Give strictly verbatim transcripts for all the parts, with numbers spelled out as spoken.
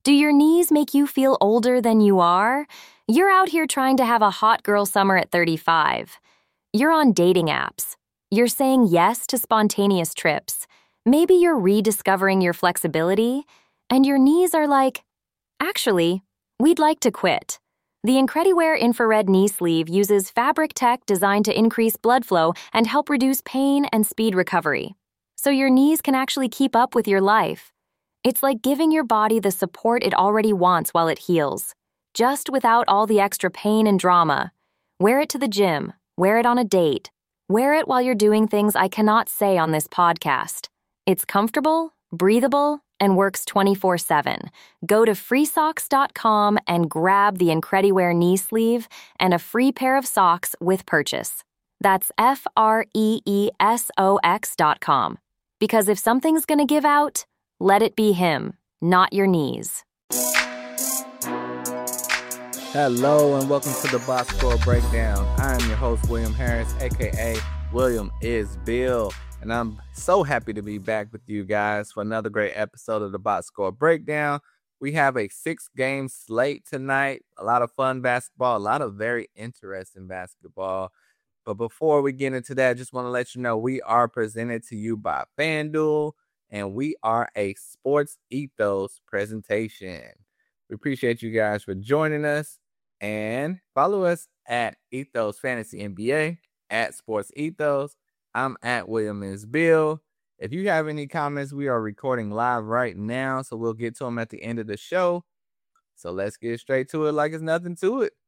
Do your knees make you feel older than you are? You're out here trying to have a hot girl summer at thirty-five. You're on dating apps. You're saying yes to spontaneous trips. Maybe you're rediscovering your flexibility, and your knees are like, actually, we'd like to quit. The Incrediwear infrared knee sleeve uses fabric tech designed to increase blood flow and help reduce pain and speed recovery, so your knees can actually keep up with your life. It's like giving your body the support it already wants while it heals, just without all the extra pain and drama. Wear it to the gym, wear it on a date, wear it while you're doing things I cannot say on this podcast. It's comfortable, breathable, and works twenty-four seven. Go to free socks dot com and grab the Incrediwear knee sleeve and a free pair of socks with purchase. That's F R E E S O X dot com. Because if something's gonna give out, let it be him, not your knees. Hello and welcome to the Box Score Breakdown. I am your host, William Harris, aka William is Bill, and I'm so happy to be back with you guys for another great episode of the Box Score Breakdown. We have a six-game slate tonight, a lot of fun basketball, a lot of very interesting basketball. But before we get into that, I just want to let you know we are presented to you by FanDuel, and we are a Sports Ethos presentation. We appreciate you guys for joining us, and follow us at Ethos Fantasy N B A, at Sports Ethos. I'm at William is Bill. If you have any comments, we are recording live right now, so we'll get to them at the end of the show. So let's get straight to it like it's nothing to it.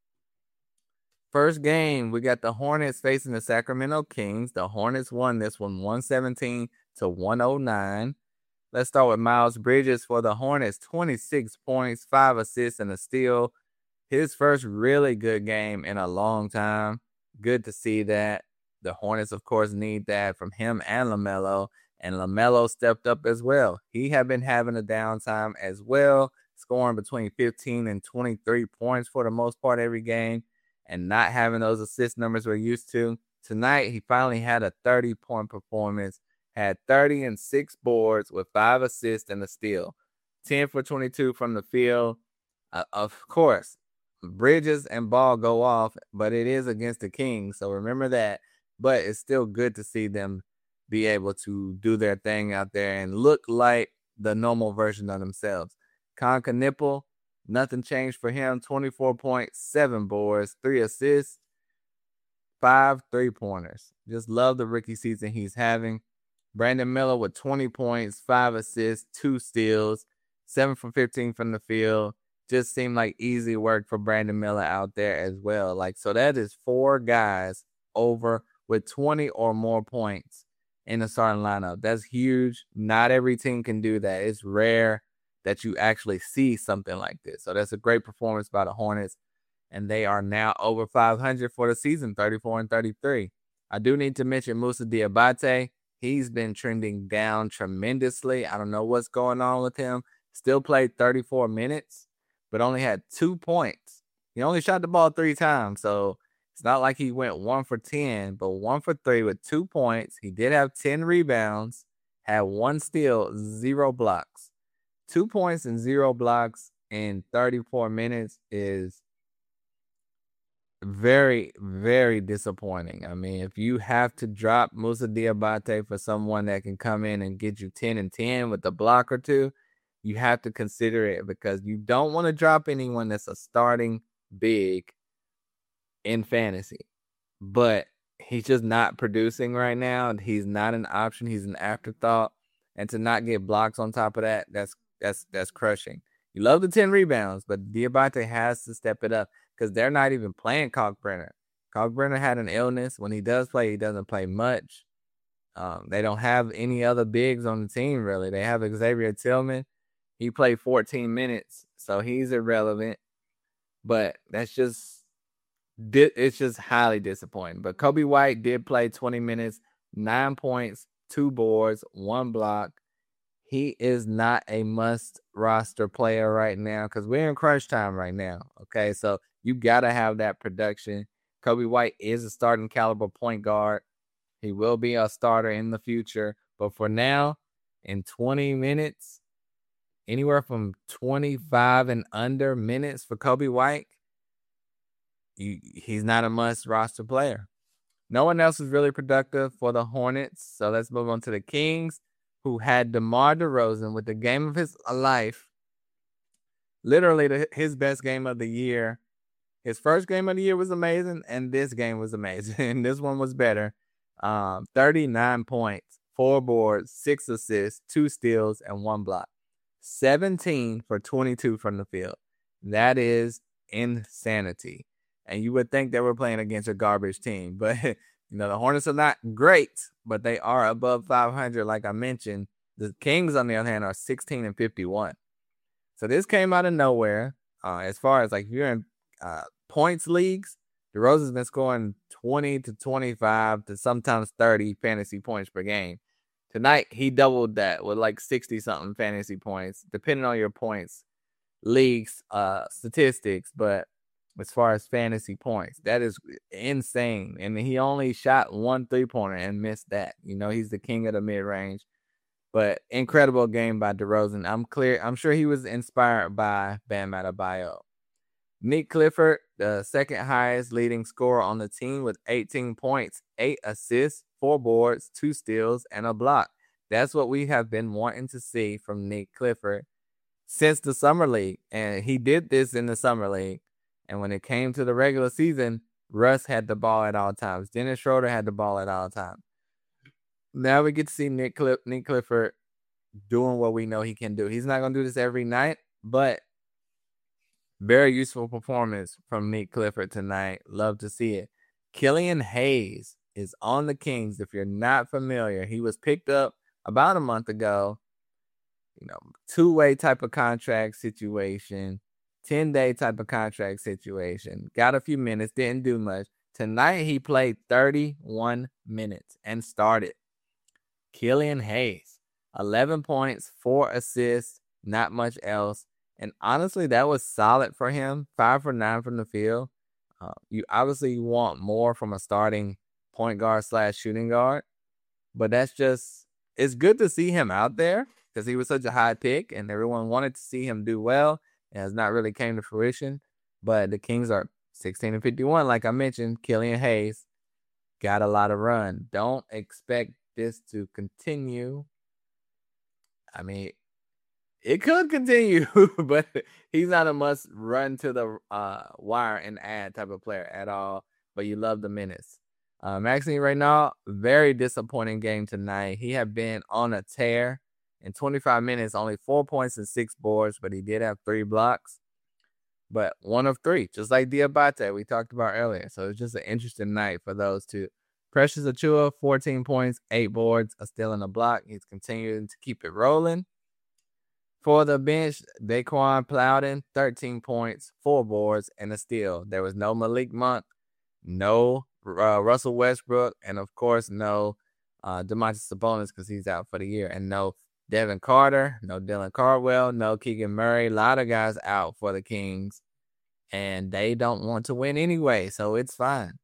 First game, we got the Hornets facing the Sacramento Kings. The Hornets won this one one seventeen to one oh nine. Let's start with Miles Bridges for the Hornets. twenty-six points, five assists, and a steal. His first really good game in a long time. Good to see that. The Hornets, of course, need that from him and LaMelo. And LaMelo stepped up as well. He had been having a downtime as well, scoring between fifteen and twenty-three points for the most part every game, and not having those assist numbers we're used to. Tonight, he finally had a thirty-point performance, had thirty and six boards with five assists and a steal. ten for twenty-two from the field. Uh, of course, Bridges and Ball go off, but it is against the Kings, so remember that. But it's still good to see them be able to do their thing out there and look like the normal version of themselves. Conca Nipple, nothing changed for him. twenty-four point seven boards, three assists, five three-pointers. Just love the rookie season he's having. Brandon Miller with twenty points, five assists, two steals, seven from fifteen from the field. Just seemed like easy work for Brandon Miller out there as well. Like, so that is four guys over with twenty or more points in the starting lineup. That's huge. Not every team can do that. It's rare that you actually see something like this. So that's a great performance by the Hornets, and they are now over five hundred for the season, thirty-four and thirty-three. I do need to mention Moussa Diabate. He's been trending down tremendously. I don't know what's going on with him. Still played thirty-four minutes, but only had two points. He only shot the ball three times, so it's not like he went one for ten, but one for three with two points. He did have ten rebounds, had one steal, zero blocks. Two points and zero blocks in thirty-four minutes is very, very disappointing. I mean, if you have to drop Moussa Diabate for someone that can come in and get you ten and ten with a block or two, you have to consider it, because you don't want to drop anyone that's a starting big in fantasy. But he's just not producing right now. He's not an option. He's an afterthought. And to not get blocks on top of that, that's that's that's crushing. You love the ten rebounds, but Diabate has to step it up, because they're not even playing Kalkbrenner. Kalkbrenner had an illness. When he does play, he doesn't play much. Um, they don't have any other bigs on the team, really. They have Xavier Tillman. He played fourteen minutes, so he's irrelevant. But that's just, it's just highly disappointing. But Kobe White did play twenty minutes, nine points, two boards, one block. He is not a must roster player right now, because we're in crunch time right now. Okay, so you got to have that production. Kobe White is a starting caliber point guard. He will be a starter in the future. But for now, in twenty minutes, anywhere from twenty-five and under minutes for Coby White, you, he's not a must roster player. No one else is really productive for the Hornets. So let's move on to the Kings, who had DeMar DeRozan with the game of his life. Literally the, his best game of the year. His first game of the year was amazing, and this game was amazing. And this one was better. Um, thirty-nine points, four boards, six assists, two steals, and one block. seventeen for twenty-two from the field. That is insanity. And you would think they were playing against a garbage team. But, you know, the Hornets are not great, but they are above five hundred, like I mentioned. The Kings, on the other hand, are sixteen and fifty-one. So this came out of nowhere. Uh, as far as, like, if you're in uh, points leagues, DeRozan's been scoring twenty to twenty-five to sometimes thirty fantasy points per game. Tonight, he doubled that with, like, sixty-something fantasy points, depending on your points leagues uh, statistics. But as far as fantasy points, that is insane. And he only shot one three-pointer and missed that. You know, he's the king of the mid-range. But incredible game by DeRozan. I'm clear. I'm sure he was inspired by Bam Adebayo. Nick Clifford, the second highest leading scorer on the team with eighteen points, eight assists, four boards, two steals, and a block. That's what we have been wanting to see from Nick Clifford since the Summer League. And he did this in the Summer League. And when it came to the regular season, Russ had the ball at all times. Dennis Schroeder had the ball at all times. Now we get to see Nick, Cliff- Nick Clifford doing what we know he can do. He's not going to do this every night, but very useful performance from Nick Clifford tonight. Love to see it. Killian Hayes is on the Kings. If you're not familiar, he was picked up about a month ago. You know, two-way type of contract situation. ten-day type of contract situation. Got a few minutes, didn't do much. Tonight, he played thirty-one minutes and started. Killian Hayes, eleven points, four assists, not much else. And honestly, that was solid for him. Five for nine from the field. Uh, you obviously want more from a starting point guard slash shooting guard. But that's just, it's good to see him out there because he was such a high pick and everyone wanted to see him do well. It has not really came to fruition, but the Kings are sixteen and fifty-one. Like I mentioned, Killian Hayes got a lot of run. Don't expect this to continue. I mean, it could continue, but he's not a must run to the uh, wire and add type of player at all. But you love the minutes. Uh, Maxime Reynal, very disappointing game tonight. He had been on a tear. In twenty-five minutes, only four points and six boards, but he did have three blocks. But one of three, just like Diabate we talked about earlier. So it's just an interesting night for those two. Precious Achiuwa, fourteen points, eight boards, a steal and a block. He's continuing to keep it rolling. For the bench, Daquan Plowden, thirteen points, four boards, and a steal. There was no Malik Monk, no uh, Russell Westbrook, and of course, no uh, Domantas Sabonis because he's out for the year, and no Devin Carter, no Dylan Cardwell, no Keegan Murray. A lot of guys out for the Kings, and they don't want to win anyway, so it's fine.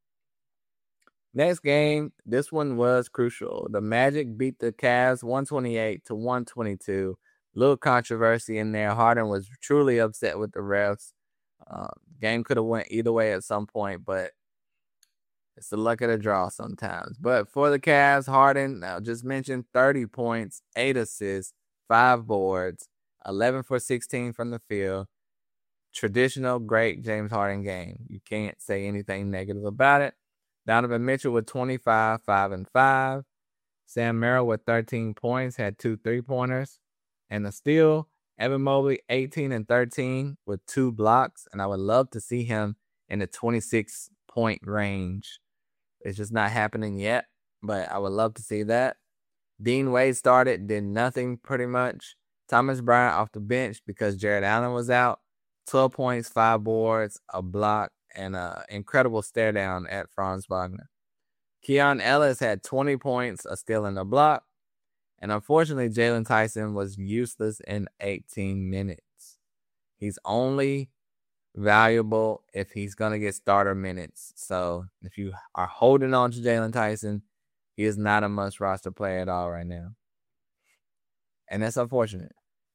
Next game, this one was crucial. The Magic beat the Cavs one twenty-eight to one twenty-two. Little controversy in there. Harden was truly upset with the refs. Uh, game could have went either way at some point, but it's the luck of the draw sometimes. But for the Cavs, Harden, now just mentioned thirty points, eight assists, five boards, eleven for sixteen from the field. Traditional great James Harden game. You can't say anything negative about it. Donovan Mitchell with twenty-five, five, and five. Sam Merrill with thirteen points, had two three-pointers and a steal. Evan Mobley, eighteen and thirteen with two blocks. And I would love to see him in the twenty-six point range. It's just not happening yet, but I would love to see that. Dean Wade started, did nothing pretty much. Thomas Bryant off the bench because Jared Allen was out. twelve points, five boards, a block, and an incredible stare down at Franz Wagner. Keon Ellis had twenty points, a steal and a block. And unfortunately, Jalen Tyson was useless in eighteen minutes. He's only valuable if he's going to get starter minutes. So if you are holding on to Jalen Tyson, he is not a must roster player at all right now. And that's unfortunate.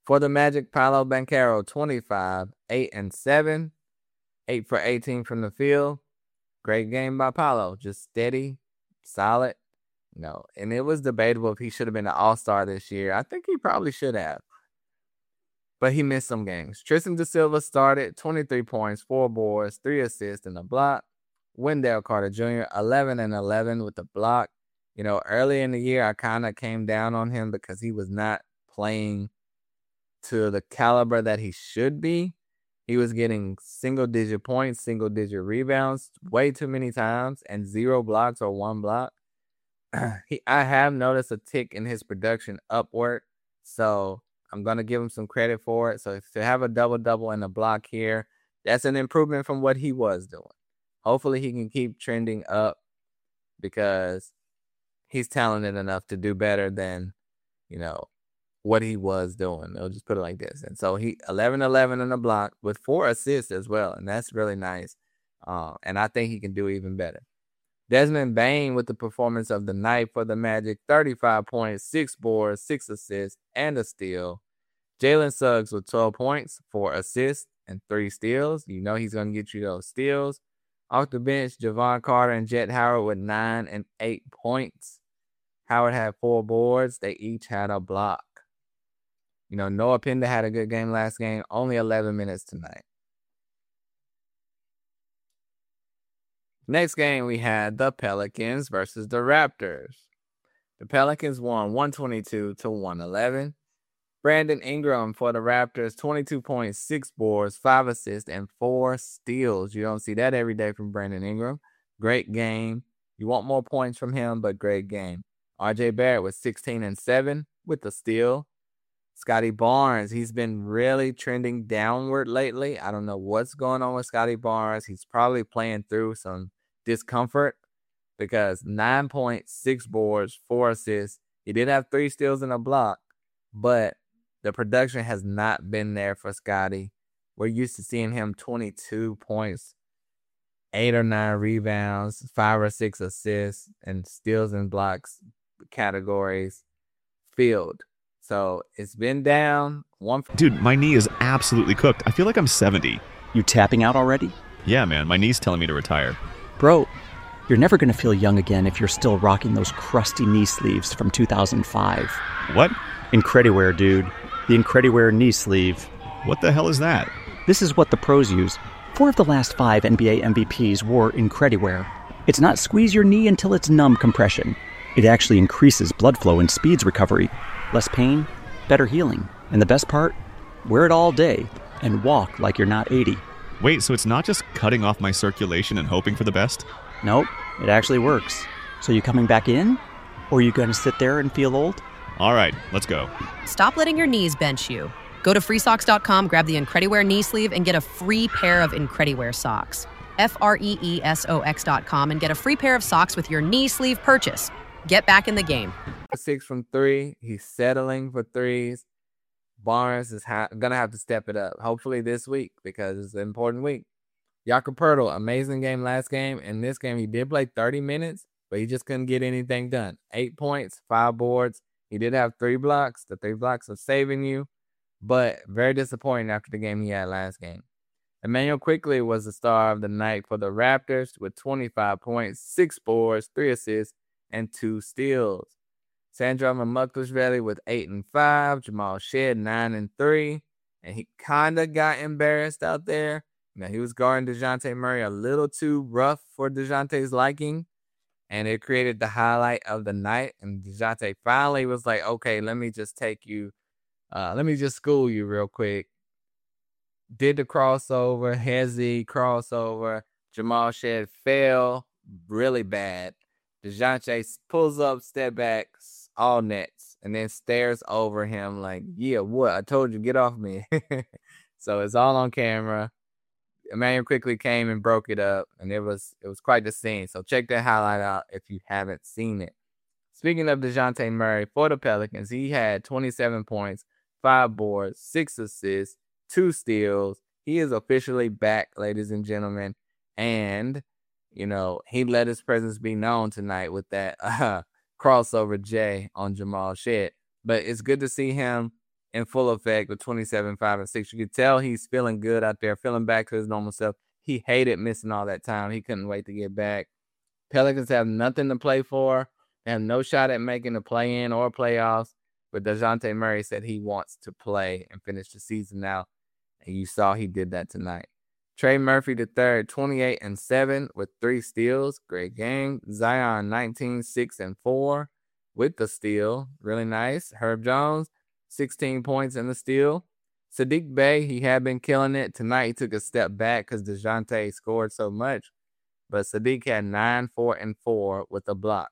For the Magic, Paolo Banchero, twenty-five, eight and seven, eight for eighteen from the field. Great game by Paolo. Just steady, solid. You know, and it was debatable if he should have been an all-star this year. I think he probably should have. But he missed some games. Tristan Da Silva started, twenty-three points, four boards, three assists, and a block. Wendell Carter Junior, eleven and eleven with the block. You know, early in the year, I kind of came down on him because he was not playing to the caliber that he should be. He was getting single-digit points, single-digit rebounds way too many times, and zero blocks or one block. he, I have noticed a tick in his production upward, so I'm going to give him some credit for it. So to have a double-double and a block here, that's an improvement from what he was doing. Hopefully he can keep trending up because he's talented enough to do better than, you know, what he was doing. I'll just put it like this. And so he eleven eleven in the block with four assists as well. And that's really nice. Uh, and I think he can do even better. Desmond Bane with the performance of the night for the Magic. thirty-five points, six boards, six assists, and a steal. Jalen Suggs with twelve points, four assists, and three steals. You know he's going to get you those steals. Off the bench, Javon Carter and Jet Howard with nine and eight points. Howard had four boards. They each had a block. You know, Noah Penda had a good game last game. Only eleven minutes tonight. Next game, we had the Pelicans versus the Raptors. The Pelicans won one twenty-two to one eleven. Brandon Ingram for the Raptors, twenty-two points, six boards, five assists, and four steals. You don't see that every day from Brandon Ingram. Great game. You want more points from him, but great game. R J Barrett was sixteen and seven with the steal. Scotty Barnes, he's been really trending downward lately. I don't know what's going on with Scotty Barnes. He's probably playing through some discomfort because nine points, six boards, four assists. He did have three steals and a block, but the production has not been there for Scotty. We're used to seeing him twenty-two points, eight or nine rebounds, five or six assists, and steals and blocks categories filled. So it's been down. One. Dude, my knee is absolutely cooked. I feel like I'm seventy. You tapping out already? Yeah, man. My knee's telling me to retire. Bro, you're never going to feel young again if you're still rocking those crusty knee sleeves from two thousand five. What? Incrediwear, dude. The Incrediwear knee sleeve. What the hell is that? This is what the pros use. Four of the last five N B A M V Ps wore Incrediwear. It's not squeeze your knee until it's numb compression. It actually increases blood flow and speeds recovery. Less pain, better healing. And the best part? Wear it all day and walk like you're not eighty. Wait, so it's not just cutting off my circulation and hoping for the best? Nope, it actually works. So you coming back in? Or are you going to sit there and feel old? All right, let's go. Stop letting your knees bench you. Go to free socks dot com, grab the Incrediwear knee sleeve, and get a free pair of Incrediwear socks. F R E E S O X dot com and get a free pair of socks with your knee sleeve purchase. Get back in the game. Six from three. He's settling for threes. Barnes is ha- going to have to step it up, hopefully this week, because it's an important week. Jakob Poeltl, amazing game last game. In this game, he did play thirty minutes, but he just couldn't get anything done. Eight points, five boards. He did have three blocks. The three blocks are saving you, but very disappointing after the game he had last game. Emmanuel Quickley was the star of the night for the Raptors with twenty-five points, six boards, three assists, and two steals. Sandro Mamukelashvili with eight and five. Jamal Shead nine and three, and he kind of got embarrassed out there. You know, he was guarding DeJounte Murray a little too rough for DeJounte's liking, and it created the highlight of the night. And DeJounte finally was like, "Okay, let me just take you, uh, let me just school you real quick." Did the crossover, Hezzy crossover. Jamal Shead fell really bad. DeJounte pulls up, step backs, all nets, and then stares over him like, yeah, what? I told you, get off me. So it's all on camera. Emmanuel Quickley came and broke it up, and it was it was quite the scene. So check that highlight out if you haven't seen it. Speaking of DeJounte Murray, for the Pelicans, he had twenty-seven points, five boards, six assists, two steals. He is officially back, ladies and gentlemen, and you know, he let his presence be known tonight with that uh, crossover J on Jamal Shead. But it's good to see him in full effect with twenty-seven, five, and six. You could tell he's feeling good out there, feeling back to his normal self. He hated missing all that time. He couldn't wait to get back. Pelicans have nothing to play for. They have no shot at making the play-in or playoffs. But DeJounte Murray said he wants to play and finish the season out. And you saw he did that tonight. Trey Murphy the third, twenty-eight and seven with three steals. Great game. Zion, nineteen, six, and four with the steal. Really nice. Herb Jones, sixteen points in the steal. Saddiq Bey, he had been killing it. Tonight he took a step back because DeJounte scored so much. But Saddiq had nine, four, and four with a block.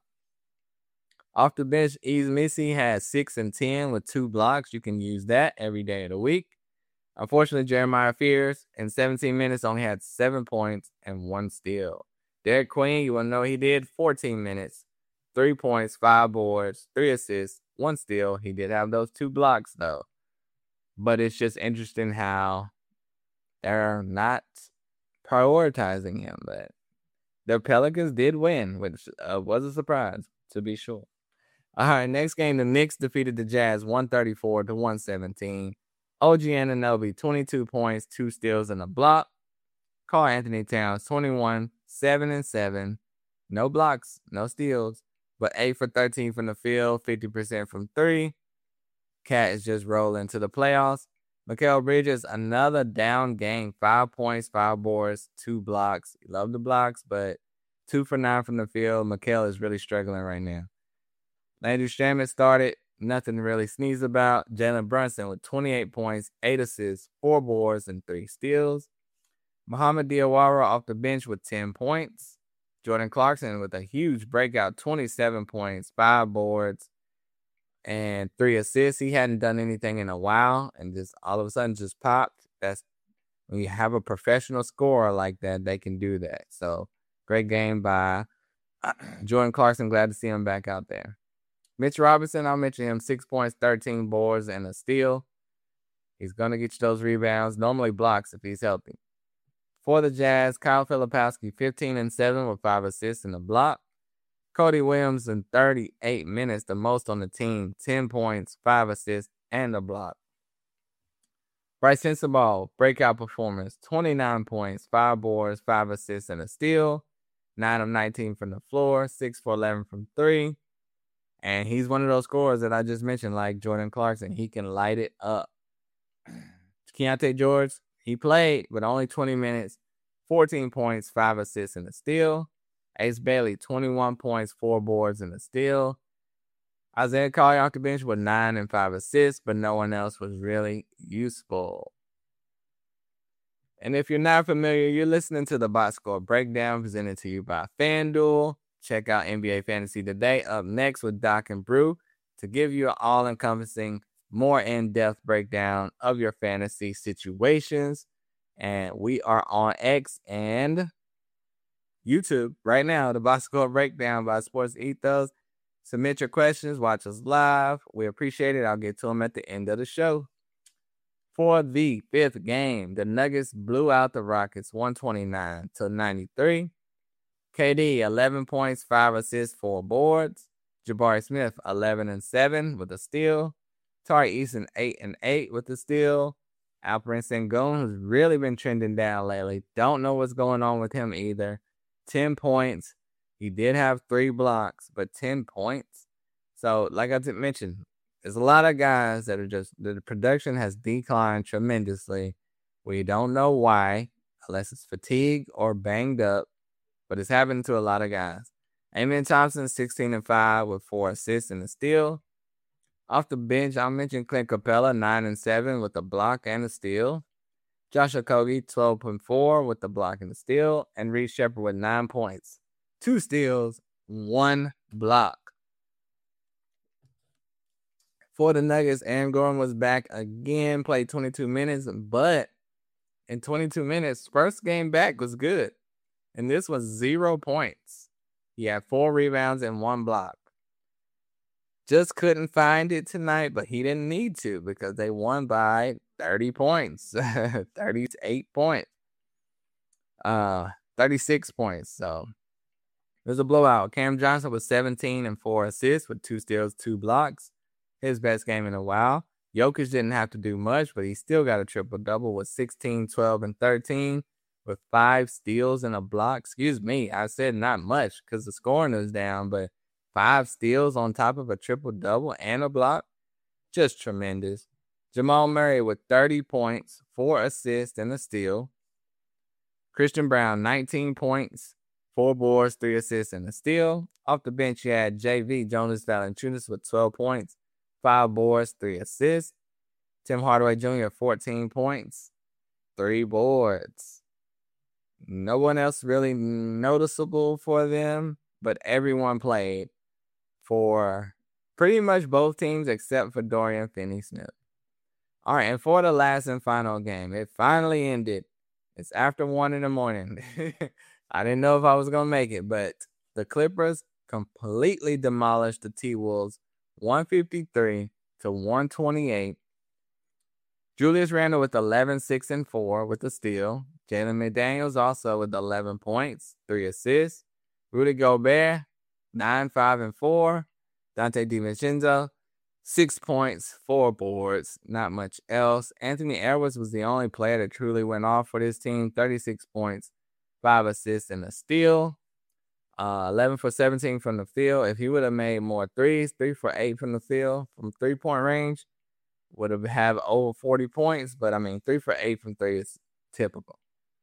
Off the bench, Yves Missi had six and ten with two blocks. You can use that every day of the week. Unfortunately, Jeremiah Fears in seventeen minutes only had seven points and one steal. Derek Queen, you want to know he did fourteen minutes, three points, five boards, three assists, one steal. He did have those two blocks, though. But it's just interesting how they're not prioritizing him. But the Pelicans did win, which uh, was a surprise, to be sure. All right, next game, the Knicks defeated the Jazz one thirty-four to one seventeen. O G Anunoby, twenty-two points, two steals, and a block. Karl Anthony Towns, twenty-one, seven, and seven. No blocks, no steals, but eight for thirteen from the field, fifty percent from three. Cat is just rolling to the playoffs. Mikal Bridges, another down game. Five points, five boards, two blocks. You love the blocks, but two for nine from the field. Mikal is really struggling right now. Landry Shamet started. Nothing to really sneeze about. Jalen Brunson with twenty-eight points, eight assists, four boards, and three steals. Muhammad Diawara off the bench with ten points. Jordan Clarkson with a huge breakout, twenty-seven points, five boards, and three assists. He hadn't done anything in a while, and just all of a sudden just popped. That's when you have a professional scorer like that, they can do that. So great game by Jordan Clarkson. Glad to see him back out there. Mitch Robinson, I'll mention him, six points, thirteen boards, and a steal. He's going to get you those rebounds, normally blocks if he's healthy. For the Jazz, Kyle Filipowski, fifteen and seven with five assists and a block. Cody Williams in thirty-eight minutes, the most on the team, ten points, five assists, and a block. Bryce Sensabaugh, breakout performance, twenty-nine points, five boards, five assists, and a steal. nine of nineteen from the floor, six for eleven from three. And he's one of those scorers that I just mentioned, like Jordan Clarkson. He can light it up. Keontae George, he played, but only twenty minutes, fourteen points, five assists, and a steal. Ace Bailey, twenty-one points, four boards, and a steal. Isaiah Collier off the bench with nine and five assists, but no one else was really useful. And if you're not familiar, you're listening to the Box Score Breakdown presented to you by FanDuel. Check out N B A Fantasy Today up next with Doc and Brew to give you an all-encompassing, more in-depth breakdown of your fantasy situations. And we are on X and YouTube right now, the Box Score Breakdown by Sports Ethos. Submit your questions, watch us live. We appreciate it. I'll get to them at the end of the show. For the fifth game, the Nuggets blew out the Rockets one twenty-nine to ninety-three. K D, eleven points, five assists, four boards. Jabari Smith, eleven and seven with a steal. Tari Eason, eight and eight with a steal. Alperen Sengun has really been trending down lately. Don't know what's going on with him either. ten points. He did have three blocks, but ten points. So, like I mentioned, there's a lot of guys that are just, the production has declined tremendously. We don't know why, unless it's fatigue or banged up. But it's happening to a lot of guys. Amen Thompson, sixteen and five with four assists and a steal. Off the bench, I'll mention Clint Capella, nine and seven with a block and a steal. Josh Okogie, twelve and four with a block and a steal. And Reed Shepherd with nine points, two steals, one block. For the Nuggets, Aaron Gordon was back again, played twenty-two minutes. But in twenty-two minutes, first game back was good. And this was zero points. He had four rebounds and one block. Just couldn't find it tonight, but he didn't need to because they won by thirty points. thirty-eight points. Uh, thirty-six points. So it was a blowout. Cam Johnson was seventeen and four assists with two steals, two blocks. His best game in a while. Jokic didn't have to do much, but he still got a triple-double with sixteen, twelve, and thirteen with five steals and a block. Excuse me, I said not much because the scoring was down, but five steals on top of a triple-double and a block, just tremendous. Jamal Murray with thirty points, four assists, and a steal. Christian Braun, nineteen points, four boards, three assists, and a steal. Off the bench, you had J V, Jonas Valanciunas, with twelve points, five boards, three assists. Tim Hardaway Junior, fourteen points, three boards. No one else really noticeable for them, but everyone played for pretty much both teams except for Dorian Finney-Smith. All right, and for the last and final game, it finally ended. It's after one in the morning. I didn't know if I was going to make it, but the Clippers completely demolished the T-Wolves one fifty-three to one twenty-eight. Julius Randle with eleven, six, and four with a steal. Jalen McDaniels also with eleven points, three assists. Rudy Gobert, nine, five, and four. Dante DiVincenzo, six points, four boards, not much else. Anthony Edwards was the only player that truly went off for this team, thirty-six points, five assists, and a steal. Uh, eleven for seventeen from the field. If he would have made more threes, three for eight from the field, from three-point range, would have had over forty points. But, I mean, three for eight from three is typical.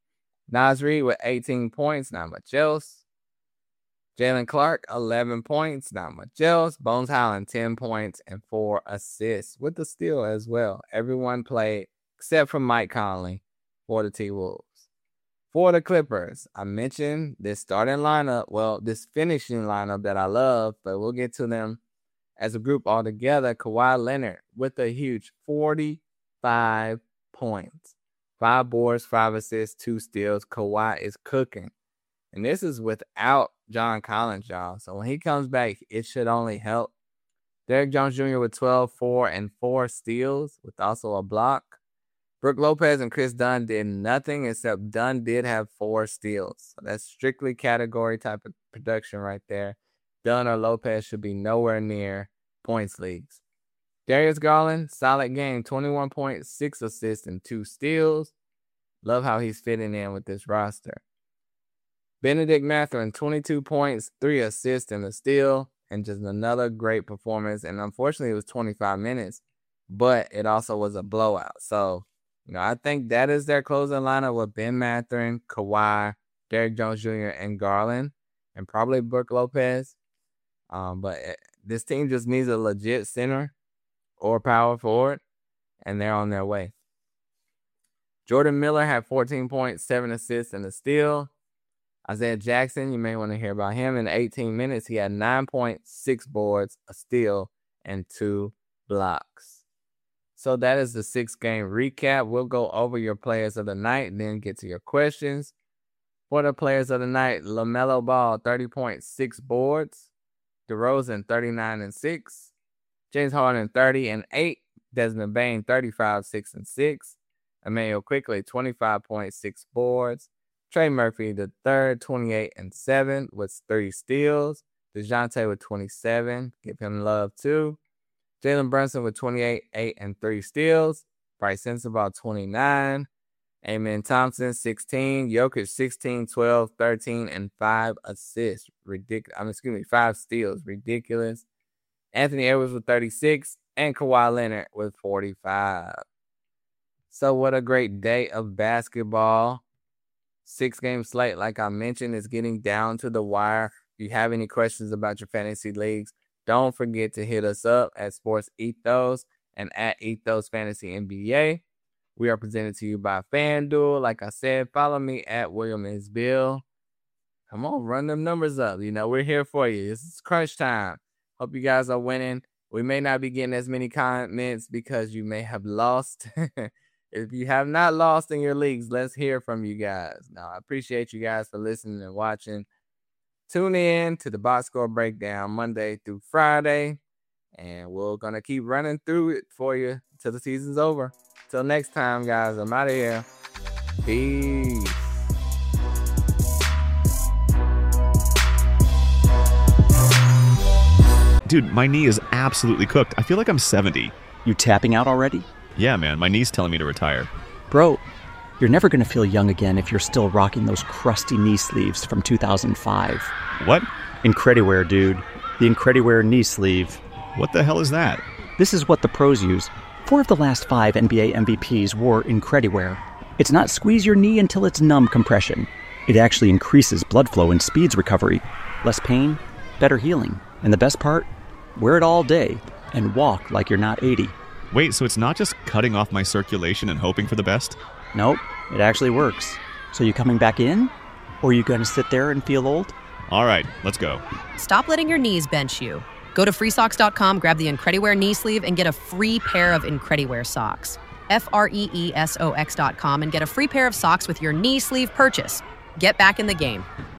Naz Reid with eighteen points, not much else. Jalen Clark, eleven points, not much else. Bones Highland, ten points and four assists with the steal as well. Everyone played except for Mike Conley for the T-Wolves. For the Clippers, I mentioned this starting lineup, well, this finishing lineup that I love, but we'll get to them as a group all together. Kawhi Leonard with a huge forty-five points. Five boards, five assists, two steals. Kawhi is cooking. And this is without John Collins, y'all. So when he comes back, it should only help. Derrick Jones Junior with twelve, four, and four steals with also a block. Brook Lopez and Chris Dunn did nothing except Dunn did have four steals. So that's strictly category type of production right there. Dunn or Lopez should be nowhere near points leagues. Darius Garland, solid game, twenty-one points, six assists, and two steals. Love how he's fitting in with this roster. Benedict Mathurin, twenty-two points, three assists, and a steal, and just another great performance. And unfortunately, it was twenty-five minutes, but it also was a blowout. So, you know, I think that is their closing lineup with Ben Mathurin, Kawhi, Derrick Jones Junior, and Garland, and probably Brook Lopez. Um, but it, this team just needs a legit center or power forward, and they're on their way. Jordan Miller had fourteen points, seven assists, and a steal. Isaiah Jackson, you may want to hear about him. In eighteen minutes, he had nine points, six boards, a steal, and two blocks. So that is the six-game recap. We'll go over your players of the night and then get to your questions. For the players of the night, LaMelo Ball, thirty points, six boards. DeRozan, thirty-nine and six. James Harden, thirty and eight. Desmond Bane, thirty-five, six and six. Emmanuel Quickley, twenty-five points, six boards. Trey Murphy, the third, twenty-eight and seven with three steals. DeJounte with twenty-seven. Give him love too. Jalen Brunson with twenty-eight, eight, and three steals. Bryce Sensabaugh, twenty-nine. Amen Thompson, sixteen. Jokic, sixteen, twelve, thirteen, and five assists. Ridiculous. I mean, excuse me, five steals. Ridiculous. Anthony Edwards with thirty-six. And Kawhi Leonard with forty-five. So what a great day of basketball. Six-game slate, like I mentioned, is getting down to the wire. If you have any questions about your fantasy leagues, don't forget to hit us up at Sports Ethos and at Ethos Fantasy N B A. We are presented to you by FanDuel. Like I said, follow me at William is Bill. Come on, run them numbers up. You know, we're here for you. This is crunch time. Hope you guys are winning. We may not be getting as many comments because you may have lost. If you have not lost in your leagues, let's hear from you guys. Now, I appreciate you guys for listening and watching. Tune in to the Box Score Breakdown Monday through Friday, and we're going to keep running through it for you till the season's over. Till next time, guys, I'm out of here. Peace. Dude, my knee is absolutely cooked. I feel like I'm seventy. You tapping out already? Yeah, man, my knee's telling me to retire. Bro, you're never going to feel young again if you're still rocking those crusty knee sleeves from two thousand five. What? Incrediwear, dude. The Incrediwear knee sleeve. What the hell is that? This is what the pros use. Four of the last five N B A M V Ps wore Incrediwear. It's not squeeze your knee until it's numb compression. It actually increases blood flow and speeds recovery. Less pain, better healing. And the best part? Wear it all day and walk like you're not eighty. Wait, so it's not just cutting off my circulation and hoping for the best? Nope, it actually works. So you coming back in? Or are you going to sit there and feel old? All right, let's go. Stop letting your knees bench you. Go to free socks dot com, grab the Incrediwear knee sleeve, and get a free pair of Incrediwear socks. F R E E S O X dot com and get a free pair of socks with your knee sleeve purchase. Get back in the game.